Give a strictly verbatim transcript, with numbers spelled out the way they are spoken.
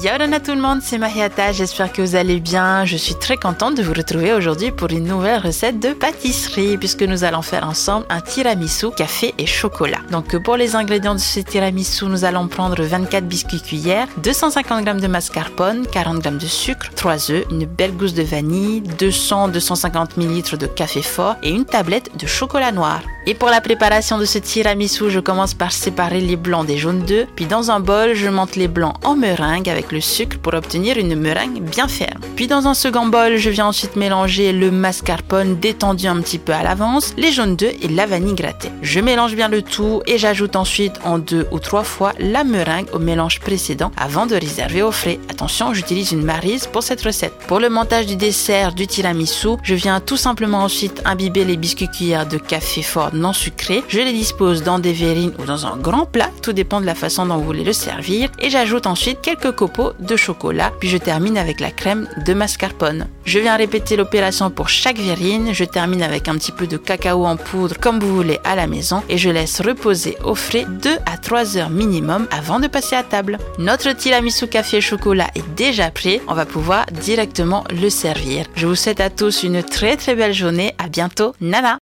Yaorana tout le monde, c'est Mahiata, j'espère que vous allez bien. Je suis très contente de vous retrouver aujourd'hui pour une nouvelle recette de pâtisserie puisque nous allons faire ensemble un tiramisu café et chocolat. Donc pour les ingrédients de ce tiramisu, nous allons prendre vingt-quatre biscuits cuillères, deux cent cinquante grammes de mascarpone, quarante grammes de sucre, trois œufs, une belle gousse de vanille, deux cents à deux cent cinquante millilitres de café fort et une tablette de chocolat noir. Et pour la préparation de ce tiramisu, je commence par séparer les blancs des jaunes d'œufs, puis dans un bol, je monte les blancs en meringue avec le sucre pour obtenir une meringue bien ferme. Puis dans un second bol, je viens ensuite mélanger le mascarpone détendu un petit peu à l'avance, les jaunes d'œufs et la vanille grattée. Je mélange bien le tout et j'ajoute ensuite en deux ou trois fois la meringue au mélange précédent avant de réserver au frais. Attention, j'utilise une maryse pour cette recette. Pour le montage du dessert du tiramisu, je viens tout simplement ensuite imbiber les biscuits cuillères de café fort non sucré. Je les dispose dans des verrines ou dans un grand plat, tout dépend de la façon dont vous voulez le servir. Et j'ajoute ensuite quelques copeaux de chocolat, puis je termine avec la crème de mascarpone. Je viens répéter l'opération pour chaque verrine. Je termine avec un petit peu de cacao en poudre comme vous voulez à la maison et je laisse reposer au frais deux à trois heures minimum avant de passer à table. Notre tiramisu café et chocolat est déjà prêt. On va pouvoir directement le servir. Je vous souhaite à tous une très très belle journée. À bientôt. Nana!